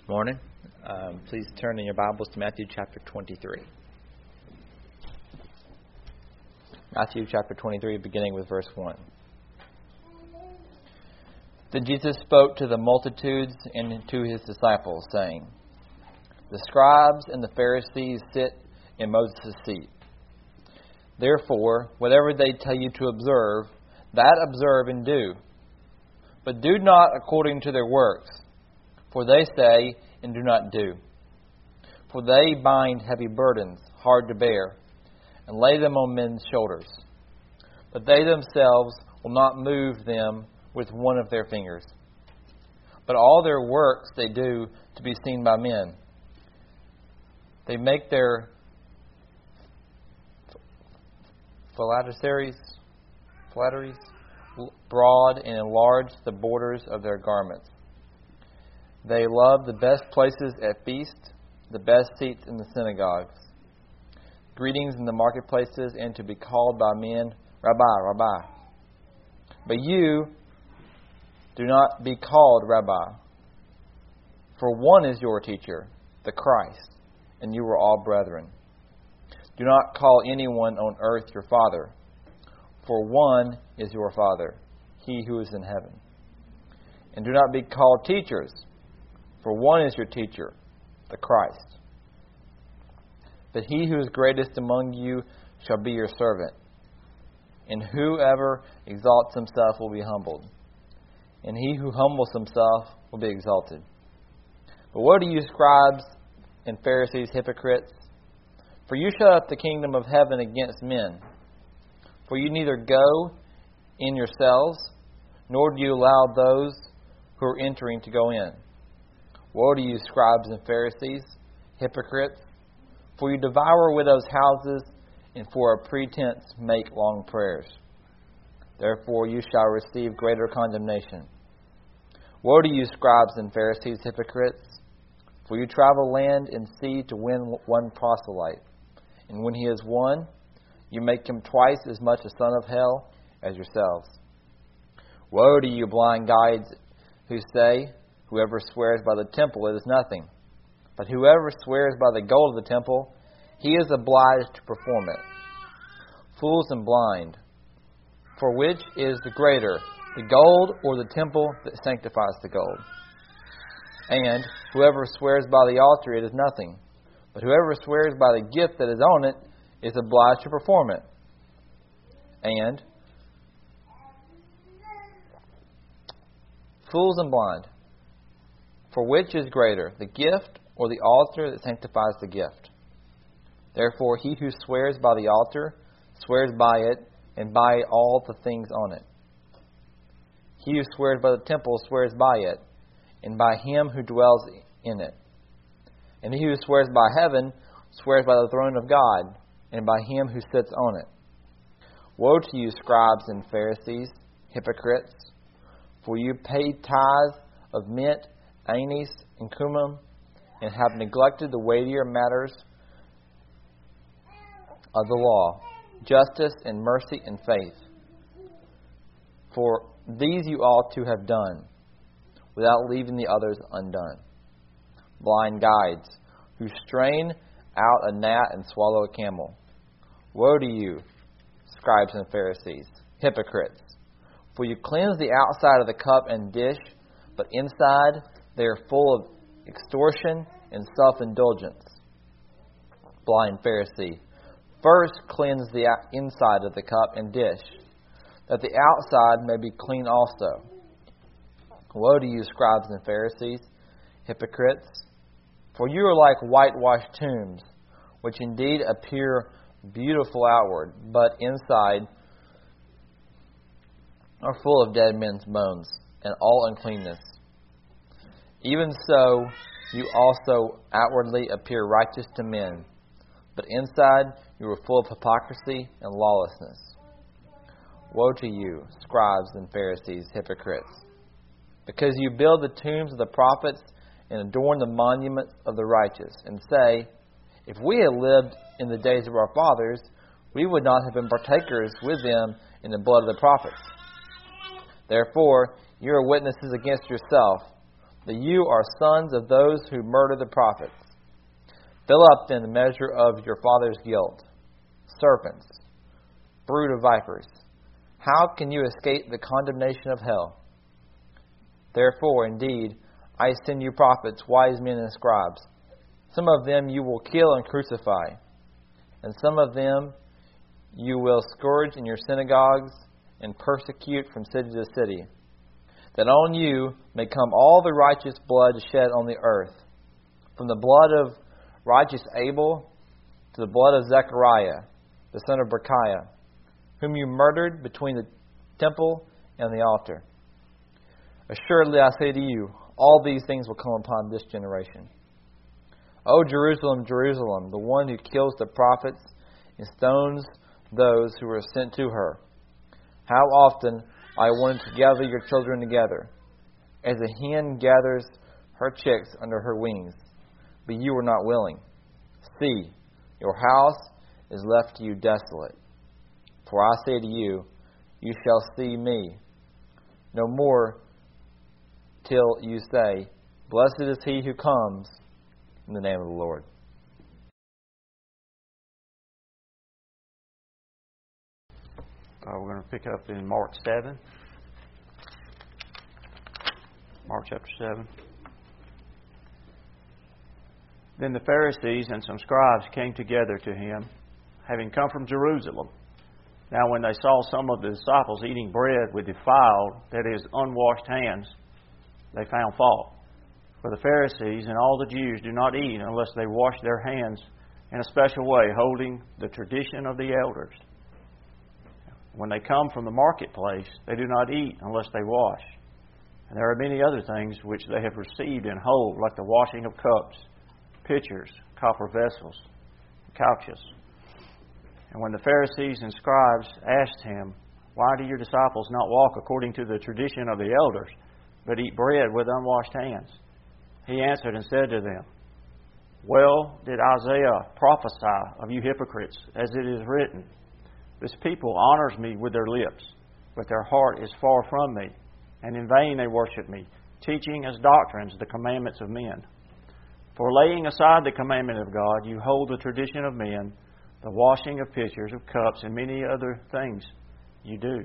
Morning. Please turn in your Bibles to Matthew chapter 23. Matthew chapter 23, beginning with verse 1. Then Jesus spoke to the multitudes and to his disciples, saying, The scribes and the Pharisees sit in Moses' seat. Therefore, whatever they tell you to observe, that observe and do. But do not according to their works, for they say and do not do. For they bind heavy burdens, hard to bear, and lay them on men's shoulders. But they themselves will not move them with one of their fingers. But all their works they do to be seen by men. They make their flatteries broad and enlarge the borders of their garments. They love the best places at feasts, the best seats in the synagogues, greetings in the marketplaces, and to be called by men, Rabbi, Rabbi. But you do not be called Rabbi, for one is your teacher, the Christ, and you are all brethren. Do not call anyone on earth your father, for one is your Father, he who is in heaven. And do not be called teachers, for one is your teacher, the Christ. But he who is greatest among you shall be your servant. And whoever exalts himself will be humbled, and he who humbles himself will be exalted. But woe to you, scribes and Pharisees, hypocrites! For you shut up the kingdom of heaven against men. For you neither go in yourselves, nor do you allow those who are entering to go in. Woe to you, scribes and Pharisees, hypocrites! For you devour widows' houses, and for a pretense make long prayers. Therefore you shall receive greater condemnation. Woe to you, scribes and Pharisees, hypocrites! For you travel land and sea to win one proselyte. And when he is won, you make him twice as much a son of hell as yourselves. Woe to you, blind guides, who say, Whoever swears by the temple, it is nothing. But whoever swears by the gold of the temple, he is obliged to perform it. Fools and blind, for which is the greater, the gold or the temple that sanctifies the gold? And whoever swears by the altar, it is nothing. But whoever swears by the gift that is on it is obliged to perform it. And fools and blind, for which is greater, the gift or the altar that sanctifies the gift? Therefore he who swears by the altar swears by it and by all the things on it. He who swears by the temple swears by it and by him who dwells in it. And he who swears by heaven swears by the throne of God and by him who sits on it. Woe to you, scribes and Pharisees, hypocrites! For you pay tithes of mint, anise, and cumin, and have neglected the weightier matters of the law, justice and mercy and faith. For these you ought to have done, without leaving the others undone. Blind guides, who strain out a gnat and swallow a camel. Woe to you, scribes and Pharisees, hypocrites! For you cleanse the outside of the cup and dish, but inside they are full of extortion and self-indulgence. Blind Pharisee, first cleanse the inside of the cup and dish, that the outside may be clean also. Woe to you, scribes and Pharisees, hypocrites! For you are like whitewashed tombs, which indeed appear beautiful outward, but inside are full of dead men's bones and all uncleanness. Even so, you also outwardly appear righteous to men, but inside you are full of hypocrisy and lawlessness. Woe to you, scribes and Pharisees, hypocrites! Because you build the tombs of the prophets and adorn the monuments of the righteous, and say, If we had lived in the days of our fathers, we would not have been partakers with them in the blood of the prophets. Therefore, you are witnesses against yourself that you are sons of those who murder the prophets. Fill up then the measure of your father's guilt. Serpents, brood of vipers, how can you escape the condemnation of hell? Therefore, indeed, I send you prophets, wise men, and scribes. Some of them you will kill and crucify, and some of them you will scourge in your synagogues and persecute from city to city, that on you may come all the righteous blood shed on the earth, from the blood of righteous Abel to the blood of Zechariah, the son of Berechiah, whom you murdered between the temple and the altar. Assuredly I say to you, all these things will come upon this generation. O Jerusalem, Jerusalem, the one who kills the prophets and stones those who are sent to her. How often I wanted to gather your children together, as a hen gathers her chicks under her wings, but you were not willing. See, your house is left to you desolate. For I say to you, you shall see me no more till you say, Blessed is he who comes in the name of the Lord. We're going to pick up in Mark 7. Mark chapter 7. Then the Pharisees and some scribes came together to him, having come from Jerusalem. Now when they saw some of the disciples eating bread with defiled, that is, unwashed hands, they found fault. For the Pharisees and all the Jews do not eat unless they wash their hands in a special way, holding the tradition of the elders. When they come from the marketplace, they do not eat unless they wash. And there are many other things which they have received and hold, like the washing of cups, pitchers, copper vessels, couches. And when the Pharisees and scribes asked him, Why do your disciples not walk according to the tradition of the elders, but eat bread with unwashed hands? He answered and said to them, Well did Isaiah prophesy of you hypocrites, as it is written, This people honors me with their lips, but their heart is far from me, and in vain they worship me, teaching as doctrines the commandments of men. For laying aside the commandment of God, you hold the tradition of men, the washing of pitchers, of cups, and many other things you do.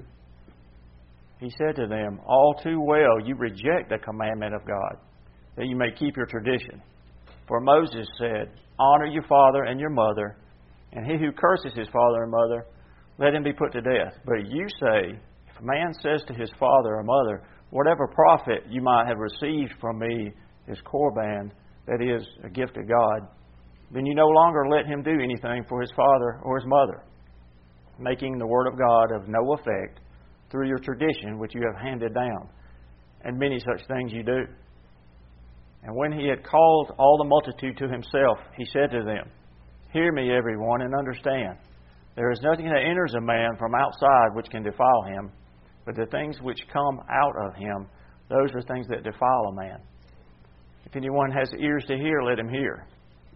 He said to them, All too well you reject the commandment of God, that you may keep your tradition. For Moses said, Honor your father and your mother, and he who curses his father and mother, let him be put to death. But you say, If a man says to his father or mother, Whatever profit you might have received from me is Korban, that is, a gift of God, then you no longer let him do anything for his father or his mother, making the word of God of no effect through your tradition which you have handed down. And many such things you do. And when he had called all the multitude to himself, he said to them, Hear me, everyone, and understand. There is nothing that enters a man from outside which can defile him, but the things which come out of him, those are things that defile a man. If anyone has ears to hear, let him hear.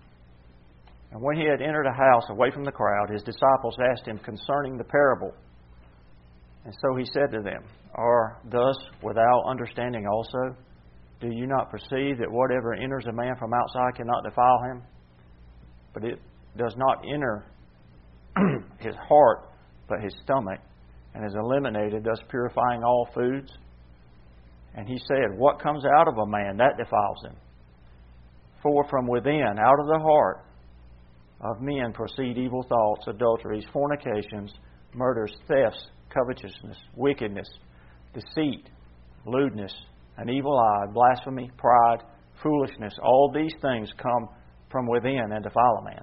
And when he had entered a house away from the crowd, his disciples asked him concerning the parable. And so he said to them, Are thus without understanding also? Do you not perceive that whatever enters a man from outside cannot defile him? But it does not enter his heart, but his stomach, and is eliminated, thus purifying all foods? And he said, What comes out of a man, that defiles him. For from within, out of the heart of men proceed evil thoughts, adulteries, fornications, murders, thefts, covetousness, wickedness, deceit, lewdness, an evil eye, blasphemy, pride, foolishness. All these things come from within and defile a man.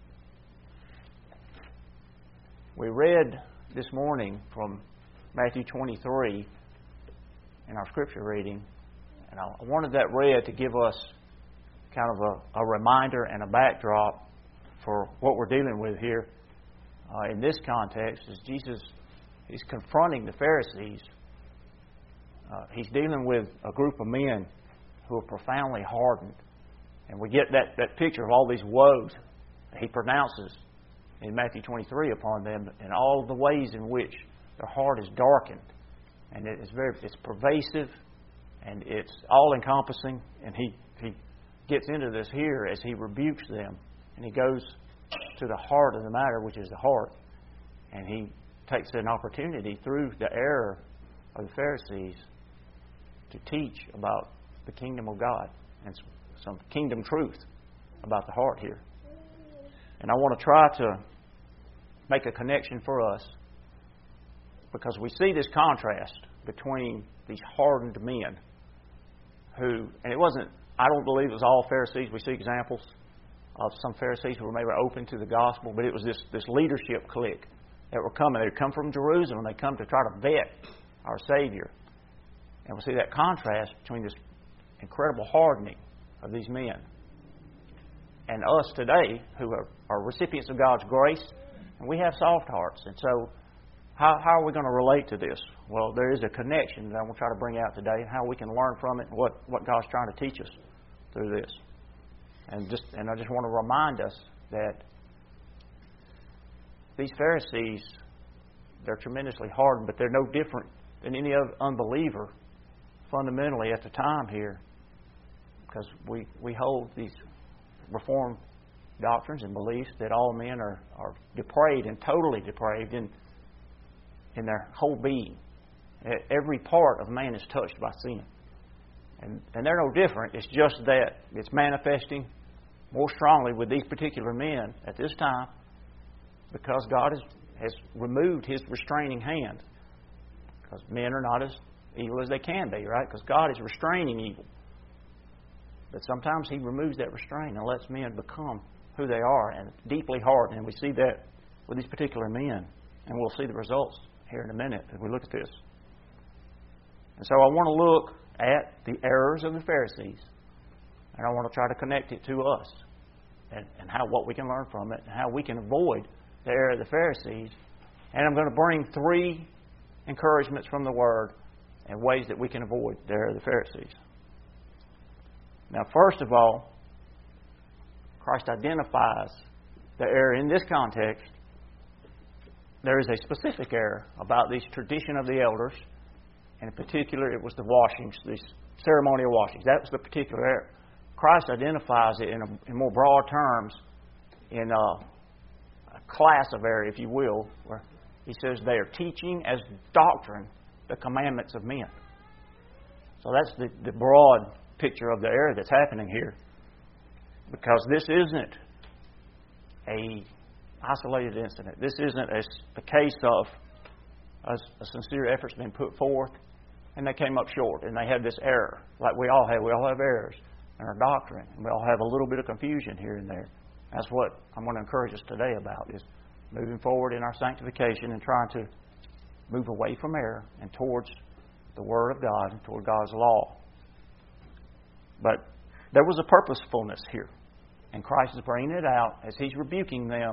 We read this morning from Matthew 23 in our scripture reading, and I wanted that read to give us kind of a reminder and a backdrop for what we're dealing with here in this context. As Jesus is confronting the Pharisees, he's dealing with a group of men who are profoundly hardened, and we get that picture of all these woes that he pronounces in Matthew 23 upon them, and all the ways in which their heart is darkened, and it's pervasive, And it's all-encompassing, and he gets into this here as he rebukes them. And he goes to the heart of the matter, which is the heart. And he takes an opportunity through the error of the Pharisees to teach about the kingdom of God and some kingdom truth about the heart here. And I want to try to make a connection for us, because we see this contrast between these hardened men who, and it wasn't, I don't believe it was all Pharisees. We see examples of some Pharisees who were maybe open to the gospel, but it was this leadership clique that were coming. They'd come from Jerusalem. They come to try to vet our Savior. And we see that contrast between this incredible hardening of these men and us today, who are recipients of God's grace, and we have soft hearts. And so how are we going to relate to this? Well, there is a connection that I'm going to try to bring out today, how we can learn from it, and what God's trying to teach us through this. And I just want to remind us that these Pharisees, they're tremendously hardened, but they're no different than any other unbeliever fundamentally at the time here, because we hold these Reformed doctrines and beliefs that all men are depraved and totally depraved in their whole being. Every part of man is touched by sin. And they're no different. It's just that it's manifesting more strongly with these particular men at this time, because God has removed His restraining hand. Because men are not as evil as they can be, right? Because God is restraining evil. But sometimes He removes that restraint and lets men become who they are, and deeply hardened. And we see that with these particular men. And we'll see the results here in a minute as we look at this. And so I want to look at the errors of the Pharisees, and I want to try to connect it to us, and what we can learn from it, and how we can avoid the error of the Pharisees. And I'm going to bring 3 encouragements from the Word and ways that we can avoid the error of the Pharisees. Now, first of all, Christ identifies the error in this context. There is a specific error about this tradition of the elders, and in particular, it was the washings, these ceremonial washings. That was the particular error. Christ identifies it in more broad terms in a class of error, if you will, where He says they are teaching as doctrine the commandments of men. So that's the broad picture of the error that's happening here. Because this isn't a isolated incident. This isn't a case of a sincere effort's been put forth and they came up short and they had this error, like we all have. We all have errors in our doctrine, and we all have a little bit of confusion here and there. That's what I'm going to encourage us today about, is moving forward in our sanctification and trying to move away from error and towards the Word of God and toward God's law. But there was a purposefulness here, and Christ is bringing it out as He's rebuking them.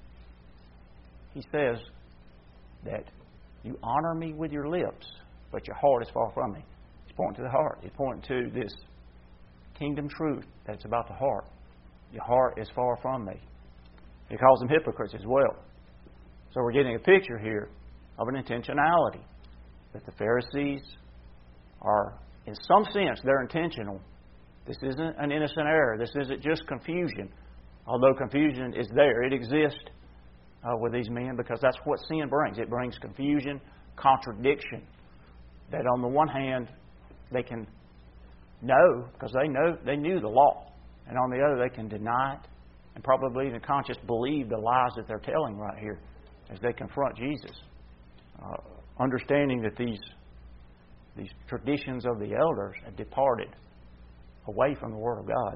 He says that you honor me with your lips, but your heart is far from me. He's pointing to the heart. He's pointing to this kingdom truth that's about the heart. Your heart is far from me. He calls them hypocrites as well. So we're getting a picture here of an intentionality, that the Pharisees are, in some sense, they're intentional. This isn't an innocent error. This isn't just confusion. Although confusion is there, it exists with these men, because that's what sin brings. It brings confusion, contradiction. That on the one hand, they can know, because they knew the law. And on the other, they can deny it, and probably even conscious believe the lies that they're telling right here as they confront Jesus. Understanding that these traditions of the elders had departed away from the Word of God.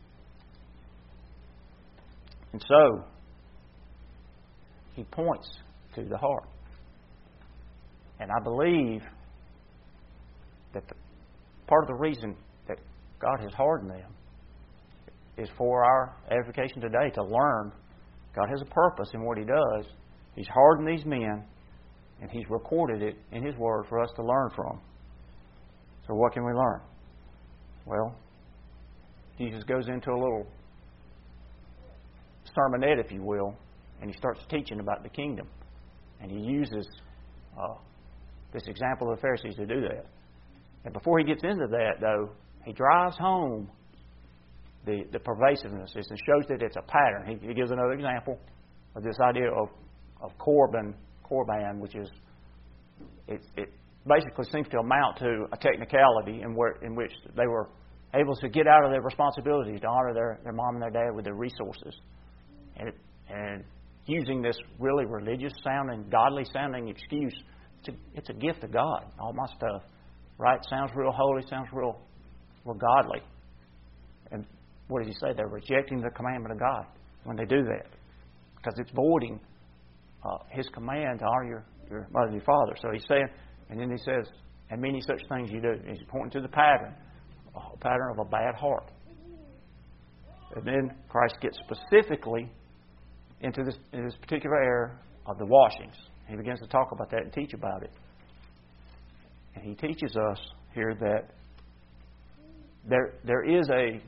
And so, He points to the heart. And I believe that part of the reason that God has hardened them is for our edification today, to learn God has a purpose in what He does. He's hardened these men, and He's recorded it in His Word for us to learn from. So what can we learn? Well, Jesus goes into a little sermonette, if you will, and He starts teaching about the kingdom. And He uses this example of the Pharisees to do that. And before he gets into that, though, he drives home the pervasiveness and shows that it's a pattern. He gives another example of this idea of Corban, which is it basically seems to amount to a technicality in which they were able to get out of their responsibilities to honor their mom and their dad with their resources, and using this really religious sounding, godly sounding excuse. It's a gift of God. All my stuff, right? Sounds real holy. Sounds real godly. And what does he say? They're rejecting the commandment of God when they do that, because it's voiding His command to honor your mother and your father. So he's saying, and then he says, and many such things you do. He's pointing to the pattern, a pattern of a bad heart. And then Christ gets specifically into this particular area of the washings. He begins to talk about that and teach about it. And he teaches us here that there is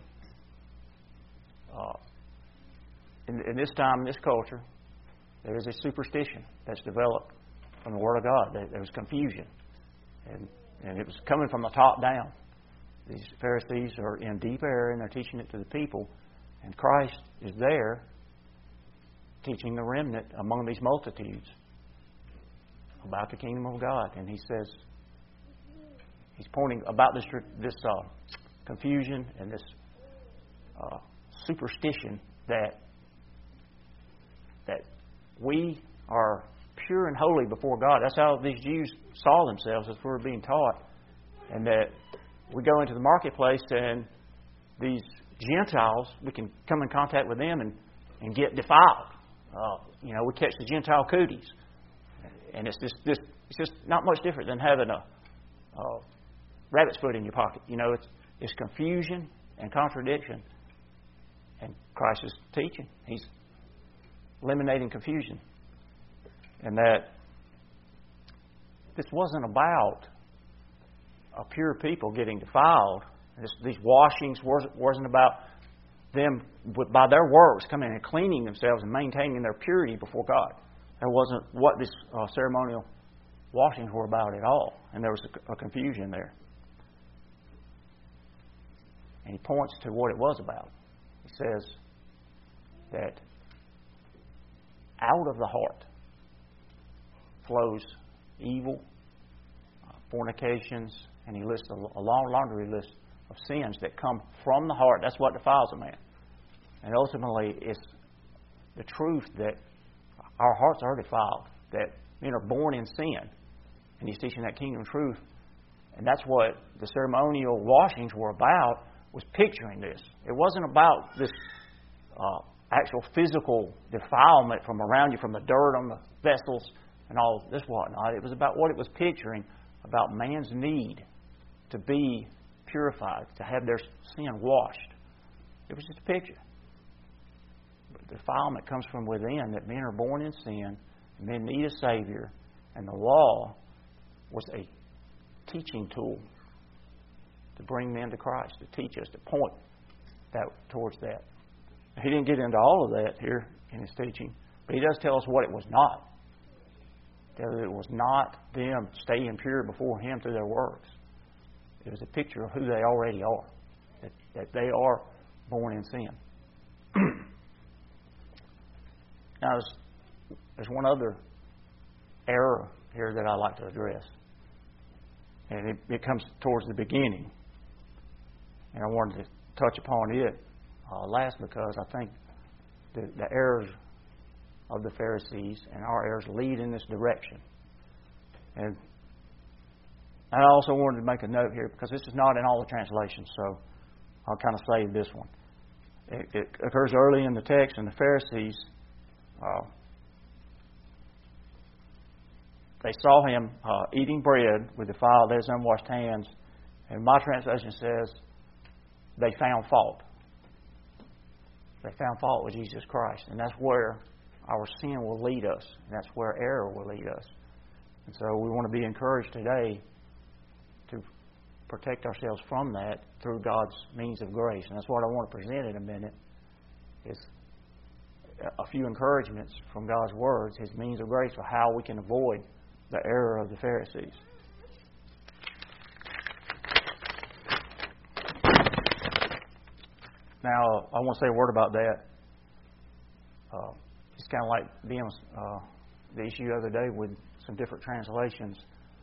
in this time, in this culture, there is a superstition that's developed from the Word of God. There was confusion. And it was coming from the top down. These Pharisees are in deep error and they're teaching it to the people. And Christ is there teaching the remnant among these multitudes about the kingdom of God. And he says, he's pointing about this confusion and this superstition that we are pure and holy before God. That's how these Jews saw themselves as we were being taught. And that we go into the marketplace and these Gentiles, we can come in contact with them and get defiled. We catch the Gentile cooties. And it's just not much different than having a rabbit's foot in your pocket. It's confusion and contradiction. And Christ is teaching. He's eliminating confusion. And that this wasn't about a pure people getting defiled. These washings wasn't about them, by their works, coming and cleaning themselves and maintaining their purity before God. That wasn't what this ceremonial washings were about at all. And there was a confusion there. And he points to what it was about. He says that out of the heart flows evil, fornications, and he lists a long laundry list of sins that come from the heart. That's what defiles a man. And ultimately, it's the truth that our hearts are defiled, that men are born in sin. And he's teaching that kingdom truth. And that's what the ceremonial washings were about, was picturing this. It wasn't about this actual physical defilement from around you, from the dirt on the vessels and all this whatnot. It was about what it was picturing, about man's need to be purified, to have their sin washed. It was just a picture. But defilement comes from within, that men are born in sin, and men need a Savior, and the law was a teaching tool to bring men to Christ, to teach us, to point that towards that. He didn't get into all of that here in his teaching, but he does tell us what it was not. That it was not them staying pure before Him through their works. It was a picture of who they already are, that they are born in sin. Now, there's one other error here that I'd like to address. And it comes towards the beginning. And I wanted to touch upon it last because I think the errors of the Pharisees and our errors lead in this direction. And I also wanted to make a note here because this is not in all the translations, so I'll kind of save this one. It occurs early in the text, and the Pharisees, they saw him eating bread with defiled, his unwashed hands, and my translation says they found fault. They found fault with Jesus Christ, and that's where our sin will lead us, and that's where error will lead us. And so we want to be encouraged today to protect ourselves from that through God's means of grace. And that's what I want to present in a minute, is a few encouragements from God's words, His means of grace for how we can avoid the error of the Pharisees. Now, I want to say a word about that. It's kind of like the issue the other day with some different translations.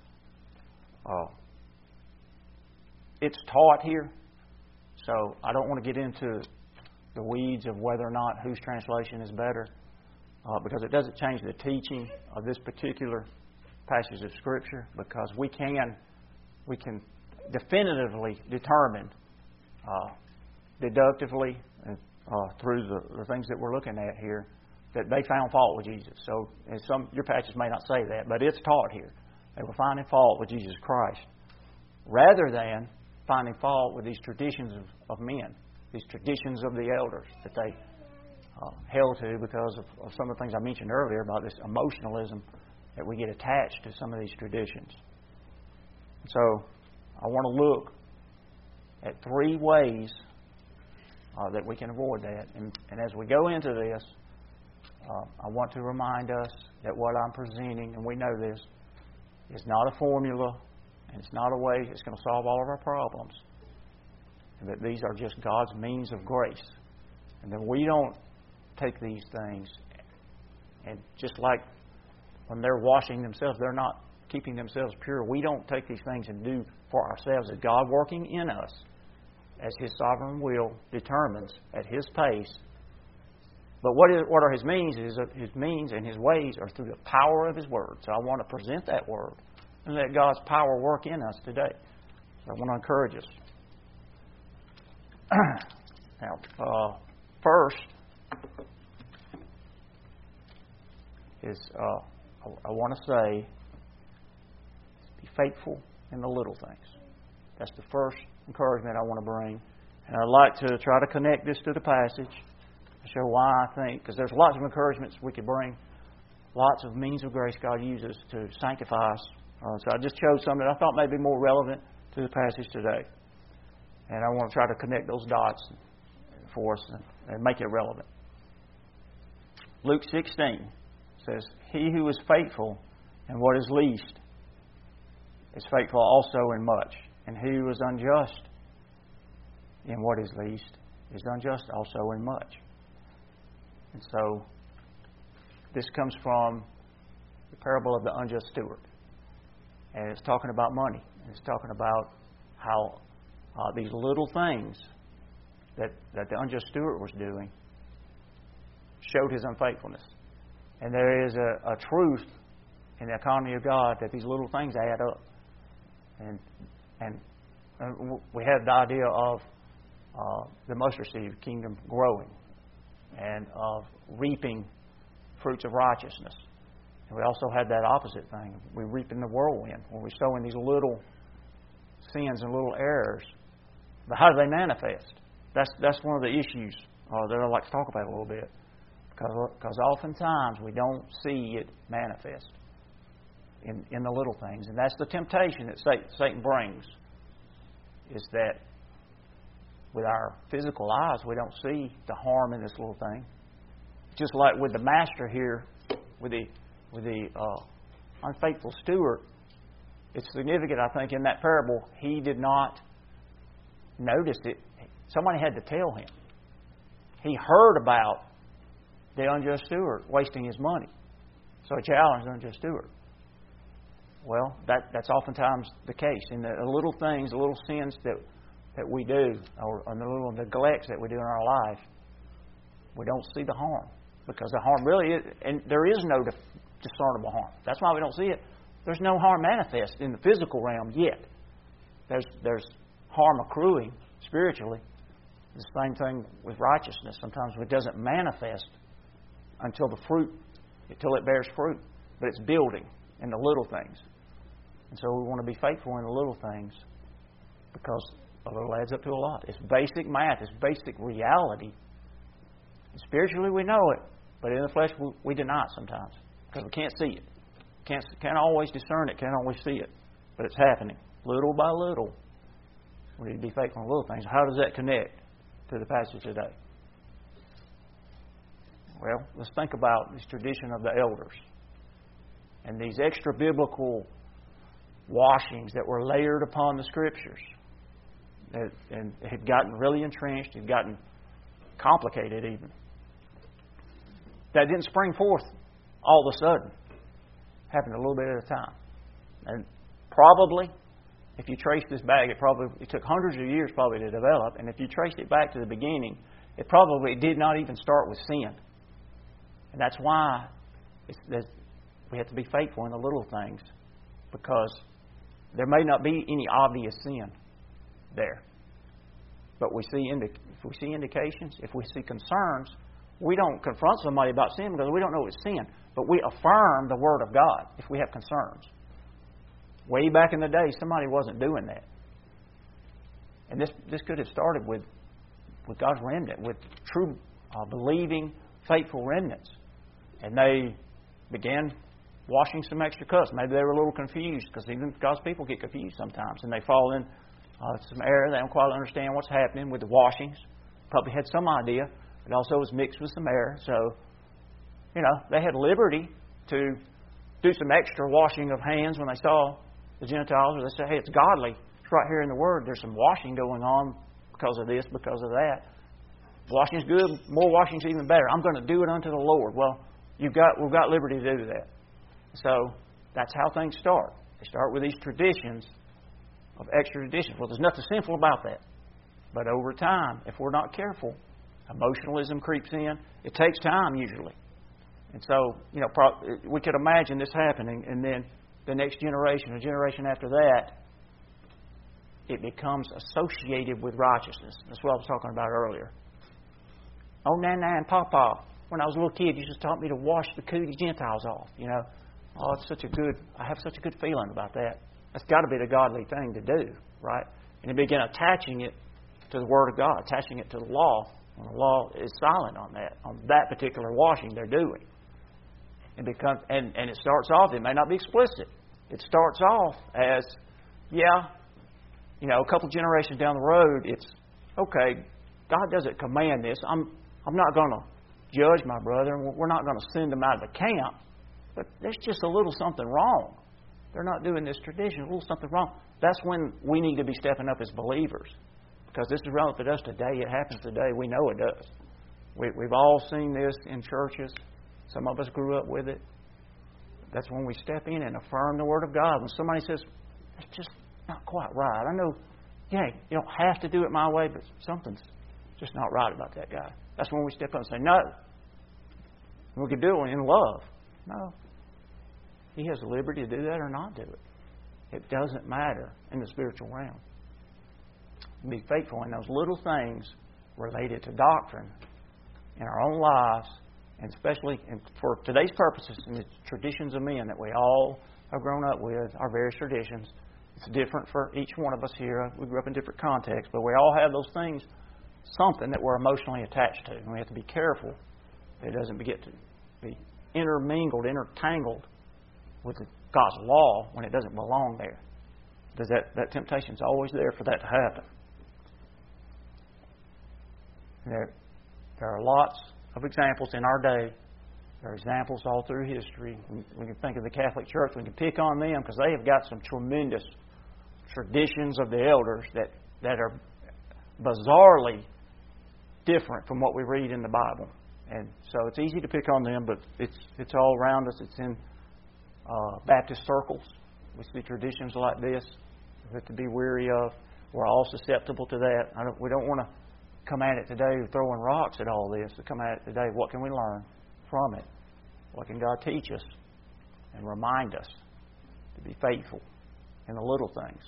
It's taught here, so I don't want to get into the weeds of whether or not whose translation is better, because it doesn't change the teaching of this particular passage of Scripture, because we can definitively determine deductively through the things that we're looking at here that they found fault with Jesus. So your passages may not say that, but it's taught here. They were finding fault with Jesus Christ rather than finding fault with these traditions of men, these traditions of the elders that they held to because of some of the things I mentioned earlier about this emotionalism that we get attached to some of these traditions. So I want to look at 3 ways that we can avoid that. And as we go into this, I want to remind us that what I'm presenting, and we know this, is not a formula, and it's not a way that's going to solve all of our problems. And that these are just God's means of grace. And that we don't take these things and just like when they're washing themselves, they're not keeping themselves pure. We don't take these things and do for ourselves. It's God working in us as His sovereign will determines at His pace. But what are His means? His means and His ways are through the power of His Word. So I want to present that Word and let God's power work in us today. So I want to encourage us. Now, first is I want to say, be faithful in the little things. That's the first encouragement I want to bring. And I'd like to try to connect this to the passage, show why I think, because there's lots of encouragements we could bring, lots of means of grace God uses to sanctify us. So I just chose some that I thought may be more relevant to the passage today. And I want to try to connect those dots for us and make it relevant. Luke 16 says, "He who is faithful in what is least is faithful also in much. And he who is unjust in what is least is unjust also in much." And so this comes from the parable of the unjust steward. And it's talking about money. It's talking about how these little things that the unjust steward was doing showed his unfaithfulness. And there is a truth in the economy of God that these little things add up. And we have the idea of the mustard seed kingdom growing and of reaping fruits of righteousness. And we also have that opposite thing. We reap in the whirlwind when we sow in these little sins and little errors. But how do they manifest? That's one of the issues that I'd like to talk about a little bit. Because oftentimes we don't see it manifest in the little things. And that's the temptation that Satan brings, is that with our physical eyes we don't see the harm in this little thing. Just like with the master here, with the unfaithful steward, it's significant, I think, in that parable, he did not notice it. Somebody had to tell him. He heard about the unjust steward wasting his money. So he challenged the unjust steward. Well, that's oftentimes the case. In the little things, the little sins that we do, or the little neglects that we do in our life, we don't see the harm. Because the harm really is, and there is no discernible harm. That's why we don't see it. There's no harm manifest in the physical realm yet. There's harm accruing spiritually. The same thing with righteousness. Sometimes it doesn't manifest until it bears fruit. But it's building in the little things. And so we want to be faithful in the little things, because a little adds up to a lot. It's basic math. It's basic reality. And spiritually we know it, but in the flesh we deny it sometimes because we can't see it. Can't always discern it. Can't always see it. But it's happening little by little. We need to be faithful in little things. How does that connect to the passage today? Well, let's think about this tradition of the elders and these extra biblical washings that were layered upon the Scriptures, and had gotten really entrenched, had gotten complicated even. That didn't spring forth all of a sudden. Happened a little bit at a time. And probably, if you trace this back, it took hundreds of years probably to develop. And if you trace it back to the beginning, it probably did not even start with sin. And that's why we have to be faithful in the little things, because there may not be any obvious sin there. But if we see indications, if we see concerns, we don't confront somebody about sin because we don't know it's sin. But we affirm the Word of God if we have concerns. Way back in the day, somebody wasn't doing that. And this could have started with God's remnant, with true believing, faithful remnants. And they began washing some extra cups. Maybe they were a little confused, because even God's people get confused sometimes. And they fall in some error. They don't quite understand what's happening with the washings. Probably had some idea. It also was mixed with some error. So, they had liberty to do some extra washing of hands when they saw the Gentiles. Or they said, hey, it's godly. It's right here in the Word. There's some washing going on because of this, because of that. Washing's good. More washing's even better. I'm going to do it unto the Lord. Well, we've got liberty to do that. So that's how things start. They start with these traditions of extra traditions. Well, there's nothing sinful about that. But over time, if we're not careful, emotionalism creeps in. It takes time usually. And so, we could imagine this happening, and then the next generation, a generation after that, it becomes associated with righteousness. That's what I was talking about earlier. Oh, Nana and Papa, when I was a little kid, you just taught me to wash the cootie Gentiles off. Oh, I have such a good feeling about that. That's got to be the godly thing to do, right? And they begin attaching it to the Word of God, attaching it to the law, when the law is silent on that particular washing they're doing. And it starts off, it may not be explicit. It starts off as, a couple generations down the road, it's, okay, God doesn't command this. I'm not going to judge my brother, and we're not going to send them out of the camp. But there's just a little something wrong. They're not doing this tradition, a little something wrong. That's when we need to be stepping up as believers. Because this is relevant to us today. It happens today. We know it does. We've all seen this in churches. Some of us grew up with it. That's when we step in and affirm the Word of God. When somebody says, it's just not quite right. I know, you don't have to do it my way, but something's just not right about that guy. That's when we step up and say, no. We can do it in love. No. He has the liberty to do that or not do it. It doesn't matter in the spiritual realm. Be faithful in those little things related to doctrine in our own lives, and especially for today's purposes, in the traditions of men that we all have grown up with, our various traditions. It's different for each one of us here. We grew up in different contexts, but we all have those things, something that we're emotionally attached to. And we have to be careful that it doesn't get to be intertangled with God's law when it doesn't belong there. Because that temptation's always there for that to happen. There are lots of examples in our day. There are examples all through history. We can think of the Catholic Church. We can pick on them because they have got some tremendous traditions of the elders that are bizarrely different from what we read in the Bible. And so it's easy to pick on them, but it's all around us. It's in Baptist circles. We see traditions like this. We have to be wary of. We're all susceptible to that. We don't want to come at it today throwing rocks at all this. We come at it today, what can we learn from it? What can God teach us and remind us to be faithful in the little things?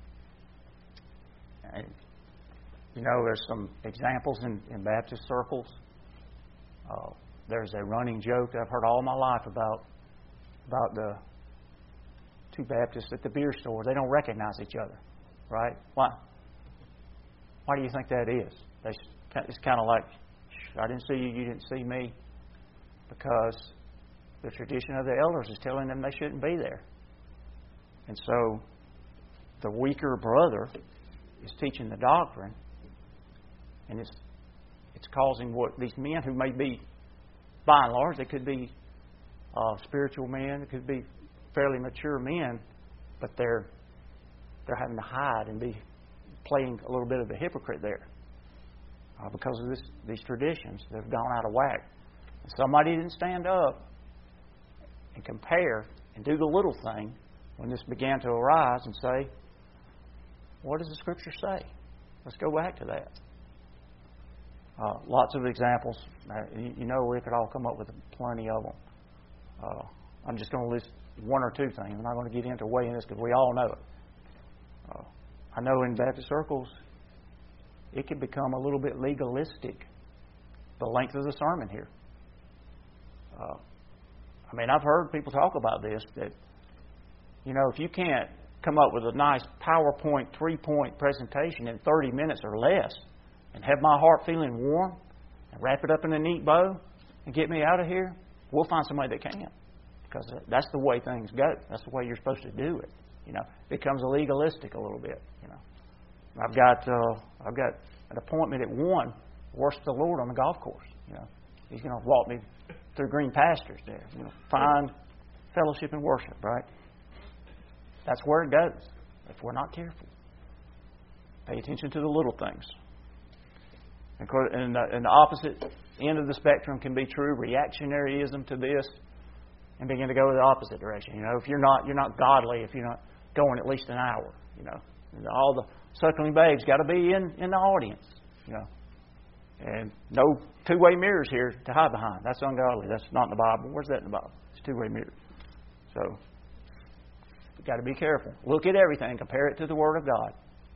And there's some examples in Baptist circles. There's a running joke I've heard all my life about the two Baptists at the beer store. They don't recognize each other, right? Why do you think that is? It's kind of like, I didn't see you, you didn't see me. Because the tradition of the elders is telling them they shouldn't be there. And so the weaker brother is teaching the doctrine, and it's causing what these men who may be, by and large, they could be spiritual men, it could be fairly mature men, but they're having to hide and be playing a little bit of a hypocrite there. because of these traditions that have gone out of whack. And somebody didn't stand up and compare and do the little thing when this began to arise and say, what does the Scripture say? Let's go back to that. Lots of examples. You know, we could all come up with plenty of them. I'm just going to list one or two things. I'm not going to get into weighing this because we all know it. I know in Baptist circles, it can become a little bit legalistic, the length of the sermon here. I mean, I've heard people talk about this, that, you know, if you can't come up with a nice PowerPoint 3-point presentation in 30 minutes or less and have my heart feeling warm and wrap it up in a neat bow and get me out of here, we'll find somebody that can. Because that's the way things go. That's the way you're supposed to do it. You know, it becomes legalistic a little bit. You know, I've got an appointment at 1, worship the Lord on the golf course. You know, He's going to walk me through green pastures there. You know, find fellowship and worship. Right. That's where it goes. If we're not careful, pay attention to the little things. And the opposite end of the spectrum can be true reactionaryism to this, and begin to go the opposite direction. You know, if you're not godly, if you're not going at least an hour, you know, all the suckling babes got to be in the audience, you know, and no two-way mirrors here to hide behind. That's ungodly. That's not in the Bible. Where's that in the Bible? It's two-way mirrors. So you've got to be careful. Look at everything. Compare it to the Word of God.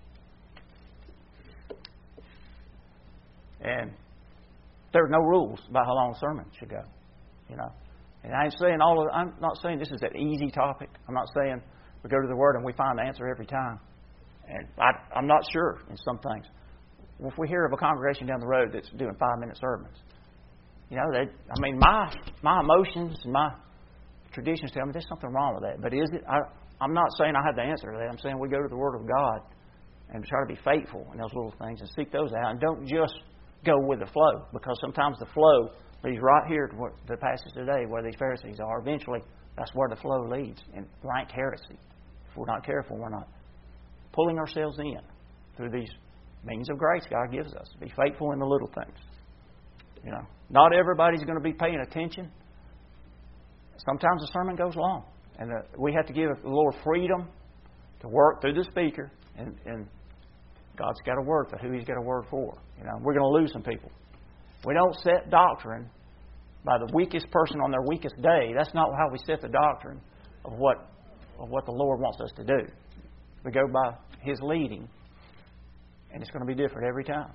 And there's no rules about how long a sermon should go, you know. And I'm not saying this is an easy topic. I'm not saying we go to the Word and we find the answer every time. And I'm not sure in some things. If we hear of a congregation down the road that's doing 5-minute sermons, you know, my emotions and my traditions tell me there's something wrong with that. But is it? I'm not saying I have the answer to that. I'm saying we go to the Word of God and try to be faithful in those little things and seek those out, and don't just go with the flow, because sometimes the flow leads right here to what the passage today, where these Pharisees are. Eventually, that's where the flow leads, in rank heresy. If we're not careful, we're not pulling ourselves in through these means of grace God gives us. Be faithful in the little things. You know, not everybody's going to be paying attention. Sometimes the sermon goes long, and we have to give the Lord freedom to work through the speaker, and God's got a word for who He's got a word for. You know, we're going to lose some people. We don't set doctrine by the weakest person on their weakest day. That's not how we set the doctrine of what the Lord wants us to do. We go by His leading, and it's going to be different every time.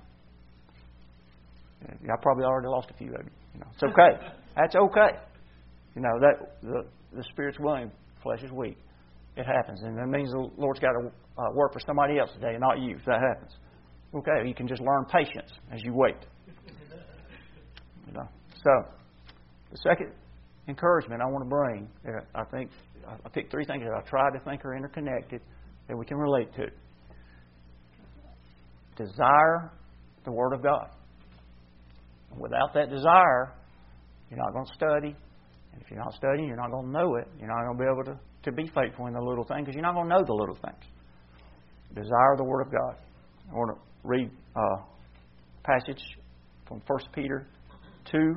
I probably already lost a few of you. You know, it's okay. That's okay. You know, that the Spirit's willing, flesh is weak. It happens, and that means the Lord's got to work for somebody else today, and not you. If that happens, okay, you can just learn patience as you wait. You know. So, the second encouragement I want to bring, I think I picked 3 things that I tried to think are interconnected that we can relate to. Desire the Word of God. And without that desire, you're not going to study. And if you're not studying, you're not going to know it. You're not going to be able to be faithful in the little things, because you're not going to know the little things. Desire the Word of God. I want to read a passage from 1 Peter 2,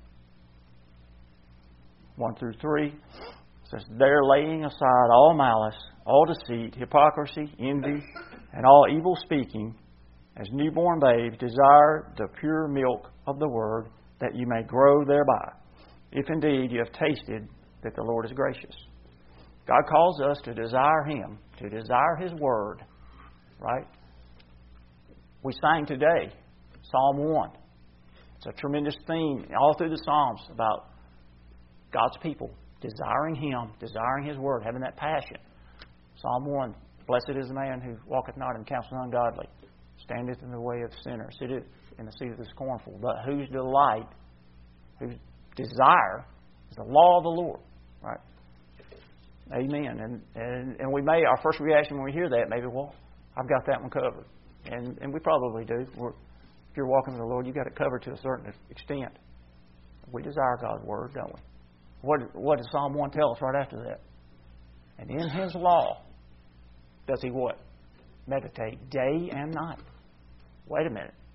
1 through 3. It says, "There laying aside all malice, all deceit, hypocrisy, envy, and all evil speaking, as newborn babes, desire the pure milk of the Word, that you may grow thereby, if indeed you have tasted that the Lord is gracious." God calls us to desire Him, to desire His Word, right? We sang today, Psalm 1. It's a tremendous theme all through the Psalms about God's people desiring Him, desiring His Word, having that passion. Psalm 1, "Blessed is the man who walketh not in the counsel of the ungodly, standeth in the way of sinners, sitteth in the seat of the scornful, but whose delight, whose desire is the law of the Lord." Right? Amen. And we may, our first reaction when we hear that, maybe, well, I've got that one covered. And we probably do. If you're walking with the Lord, you've got it covered to a certain extent. We desire God's Word, don't we? What does Psalm 1 tell us right after that? "And in His law does he" what? "Meditate day and night." Wait a minute.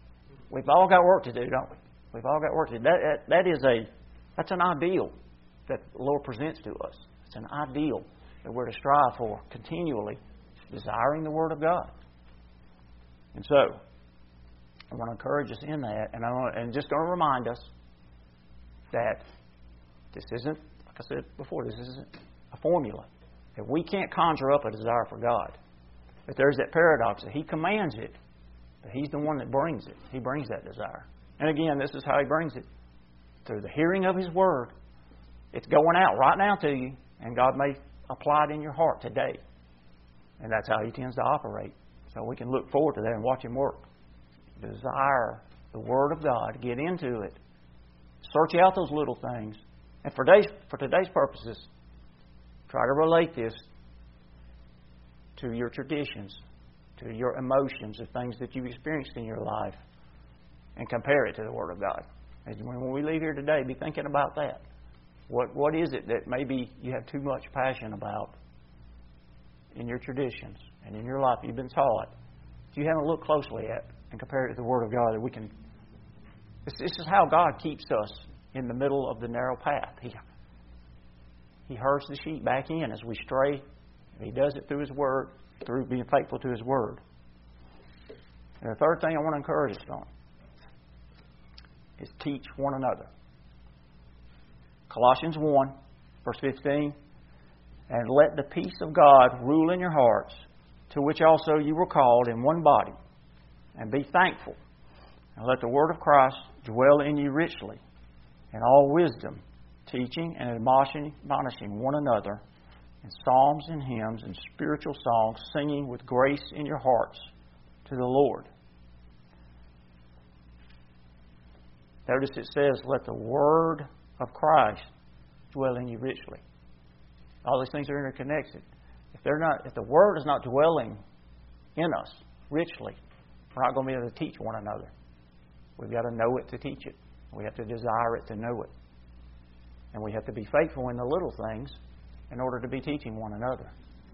we've all got work to do, don't we? We've all got work to do. That's an ideal that the Lord presents to us. It's an ideal that we're to strive for continually, desiring the Word of God. And so, I want to encourage us in that, and just going to remind us that this isn't, like I said before, this isn't a formula. That we can't conjure up a desire for God. But there's that paradox that He commands it, but He's the one that brings it. He brings that desire. And again, this is how He brings it. Through the hearing of His Word. It's going out right now to you, and God may apply it in your heart today. And that's how He tends to operate. So we can look forward to that and watch Him work. Desire the Word of God, get into it, search out those little things, and for today's purposes, try to relate this to your traditions, to your emotions, the things that you've experienced in your life, and compare it to the Word of God. And when we leave here today, be thinking about that. What is it that maybe you have too much passion about in your traditions and in your life you've been taught that you haven't looked closely at and compare it to the Word of God that we can. This is how God keeps us in the middle of the narrow path. He herds the sheep back in as we stray. And He does it through His Word, through being faithful to His Word. And the third thing I want to encourage us on is teach one another. Colossians 1, verse 15. And let the peace of God rule in your hearts, to which also you were called in one body. And be thankful. And let the word of Christ dwell in you richly, in all wisdom, teaching and admonishing one another in psalms and hymns and spiritual songs, singing with grace in your hearts to the Lord. Notice it says, let the word of Christ dwell in you richly. All these things are interconnected. If the word is not dwelling in us richly, we're not going to be able to teach one another. We've got to know it to teach it. We have to desire it to know it. And we have to be faithful in the little things in order to be teaching one another.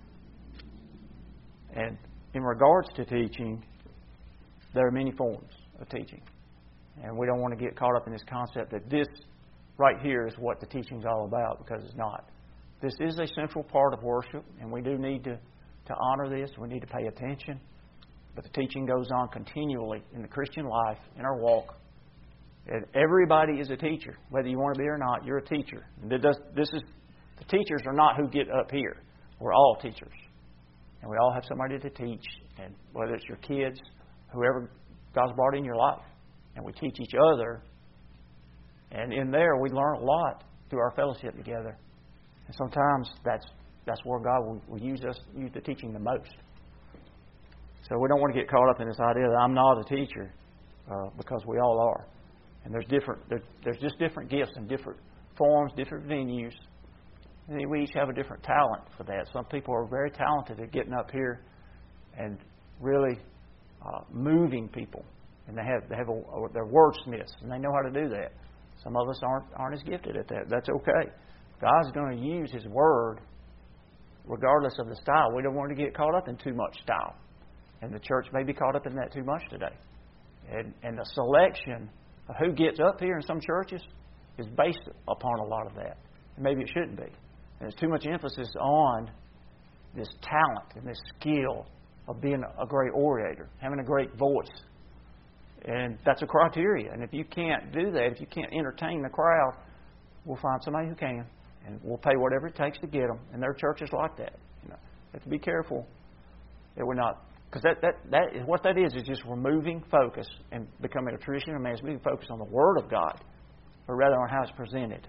And in regards to teaching, there are many forms of teaching. And we don't want to get caught up in this concept that this right here is what the teaching is all about, because it's not. This is a central part of worship, and we do need to honor this. We need to pay attention. But the teaching goes on continually in the Christian life, in our walk. And everybody is a teacher. Whether you want to be or not, you're a teacher. The teachers are not who get up here. We're all teachers. And we all have somebody to teach. And whether it's your kids, whoever God's brought in your life. And we teach each other. And in there, we learn a lot through our fellowship together. And sometimes that's where God will use the teaching the most. So we don't want to get caught up in this idea that I'm not a teacher, because we all are. And there's just different gifts and different forms, different venues. And we each have a different talent for that. Some people are very talented at getting up here and really moving people. And they're wordsmiths, and they know how to do that. Some of us aren't as gifted at that. That's okay. God's going to use His Word regardless of the style. We don't want to get caught up in too much style. And the church may be caught up in that too much today. And the selection of who gets up here in some churches is based upon a lot of that. And maybe it shouldn't be. And there's too much emphasis on this talent and this skill of being a great orator, having a great voice. And that's a criteria. And if you can't do that, if you can't entertain the crowd, we'll find somebody who can. And we'll pay whatever it takes to get them. And there are churches like that. You have to be careful that we're not... Because what that is just removing focus and becoming a tradition of man. It's moving focus on the Word of God, but rather on how it's presented.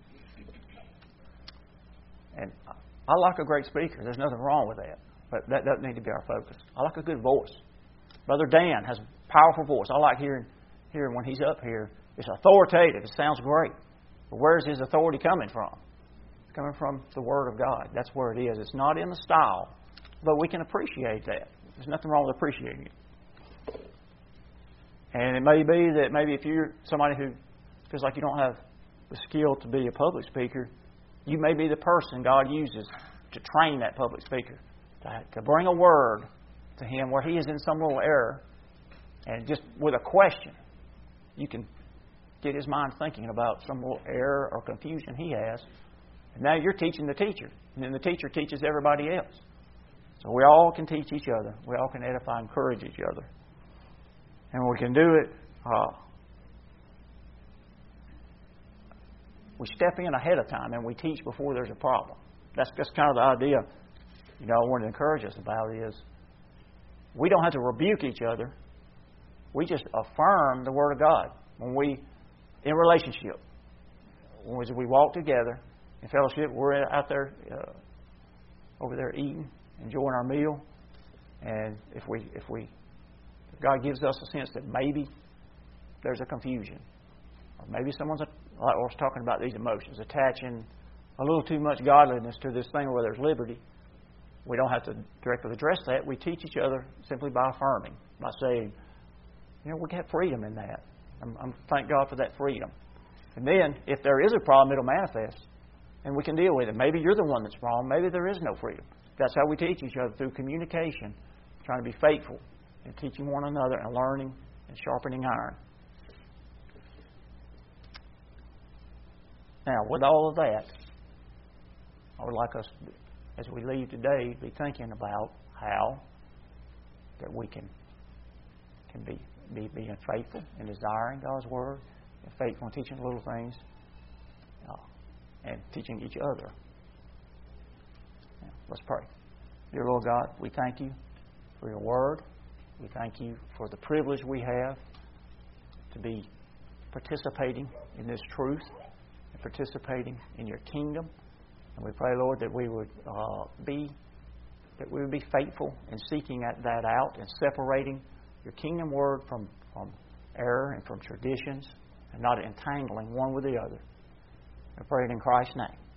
And I like a great speaker. There's nothing wrong with that. But that doesn't need to be our focus. I like a good voice. Brother Dan has a powerful voice. I like hearing when he's up here. It's authoritative. It sounds great. But where's his authority coming from? It's coming from the Word of God. That's where it is. It's not in the style, but we can appreciate that. There's nothing wrong with appreciating it. And it may be that if you're somebody who feels like you don't have the skill to be a public speaker, you may be the person God uses to train that public speaker, to bring a word to him where he is in some little error, and just with a question, You can get his mind thinking about some little error or confusion he has. And now you're teaching the teacher. And then the teacher teaches everybody else. So we all can teach each other. We all can edify and encourage each other. And we can do it. We step in ahead of time and we teach before there's a problem. That's kind of the idea, I want to encourage us about is we don't have to rebuke each other. We just affirm the Word of God in relationship. As we walk together in fellowship, we're out there, over there eating, enjoying our meal, and if God gives us a sense that maybe there's a confusion, or maybe someone's, like I was talking about these emotions, attaching a little too much godliness to this thing where there's liberty, we don't have to directly address that. We teach each other simply by affirming, by saying, we got freedom in that. I'm thank God for that freedom. And then, if there is a problem, it'll manifest, and we can deal with it. Maybe you're the one that's wrong. Maybe there is no freedom. That's how we teach each other, through communication, trying to be faithful in teaching one another and learning and sharpening iron. Now, with all of that, I would like us, as we leave today, be thinking about how that we can be being faithful in desiring God's Word, and faithful in teaching little things, and teaching each other. Now, let's pray. Dear Lord God, we thank You for Your Word. We thank You for the privilege we have to be participating in this truth and participating in Your kingdom. And we pray, Lord, that we would be faithful in seeking that out and separating Your kingdom word from error and from traditions, and not entangling one with the other. I pray it in Christ's name.